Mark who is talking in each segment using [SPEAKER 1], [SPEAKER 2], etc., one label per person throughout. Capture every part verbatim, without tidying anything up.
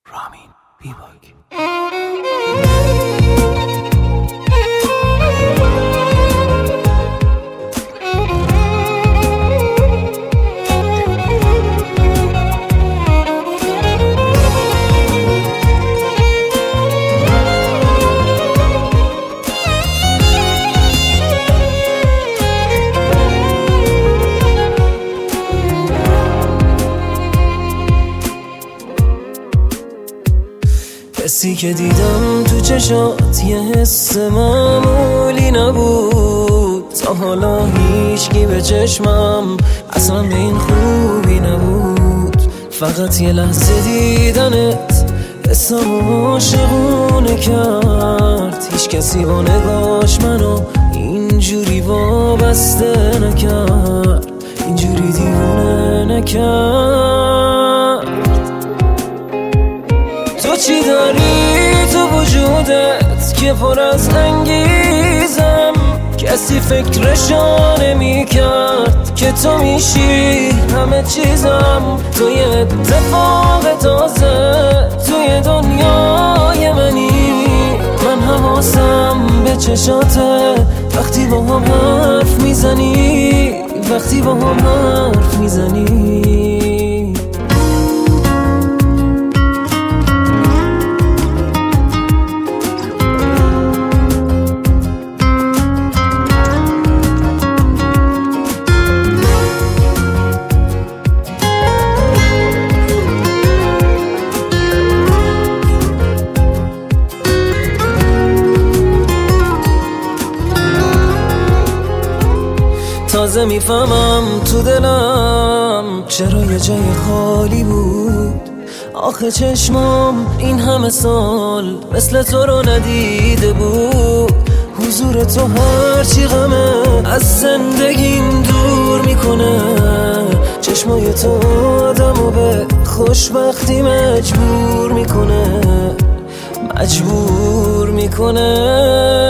[SPEAKER 1] رامین بیباک.
[SPEAKER 2] حسی که دیدم تو چشات یه حس معمولی نبود، تا حالا هیچکی به چشمم اصلا به این خوبی نبود. فقط یه لحظه دیدنت حسم عاشقونه کرد، هیچ کسی با نگاش منو اینجوری وابسته نکرد، اینجوری دیوونه نکرد. تو چی داری تو وجودت که پر از انگیزم، کسی فکرشو نمی کرد که تو میشی همه چیزم. تو یه اتفاق تازه توی دنیای منی، من حواسم به چشاته وقتی با هم حرف میزنی، وقتی با هم حرف میزنی. تازه میفهمم تو دلم چرا یه جای خالی بود. آخه چشمام این همه سال مثل تو رو ندیده بود. حضور تو هرچی غمه از زندگیم دور میکنه، چشمای تو آدمو به خوشبختی مجبور میکنه، مجبور میکنه.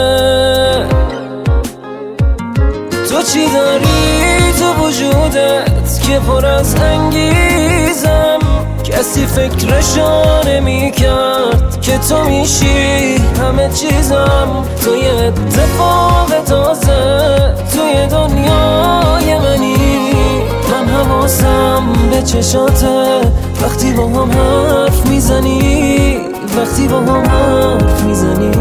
[SPEAKER 2] تو چی داری تو وجودت که پر از انگیزم، کسی فکرشو نمی کرد که تو میشی همه چیزم. تو یه اتفاق تازه توی دنیای منی، من حواسم به چشاته وقتی با هم حرف میزنی، وقتی با هم حرف میزنی.